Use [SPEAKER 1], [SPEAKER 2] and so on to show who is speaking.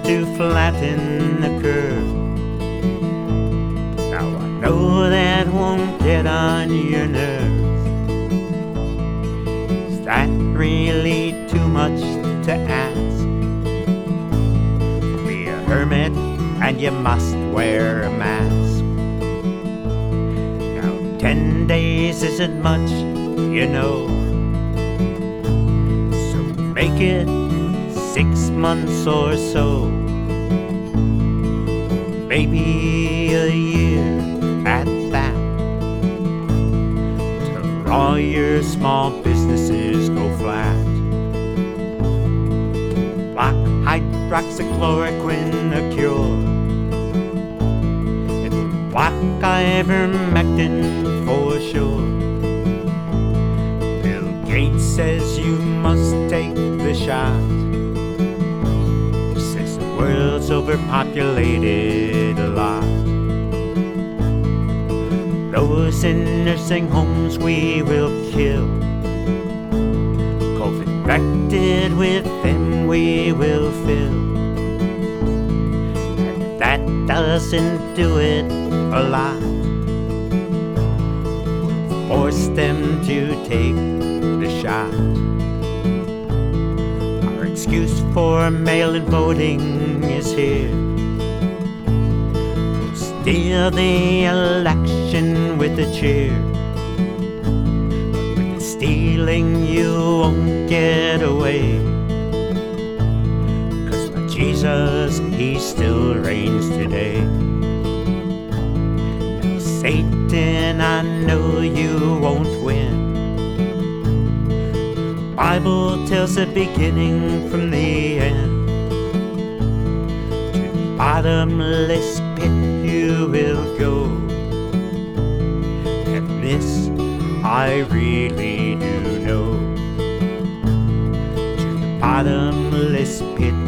[SPEAKER 1] to flatten the curve. Now I know that won't get on your nerves. Is that really too much to ask? Be a hermit and you must wear a mask. Now 10 days isn't much, you know, so make it 6 months or so, maybe a year at that, till all your small businesses go flat. Black hydroxychloroquine a cure, and black ivermectin for sure. Bill Gates says you must take the shot. He says the world's overpopulated a lot. Those in nursing homes we will kill. COVID-infected with them we will fill. And if that doesn't do it a lot, we'll force them to take the shot. Our excuse for mail-in voting is here. We'll steal the election with a cheer. Stealing you won't get away, 'cause my Jesus, he still reigns today. Now Satan, I know you won't win. The Bible tells the beginning from the end. To the bottomless pit you will go, and this I really do know. To the bottomless pit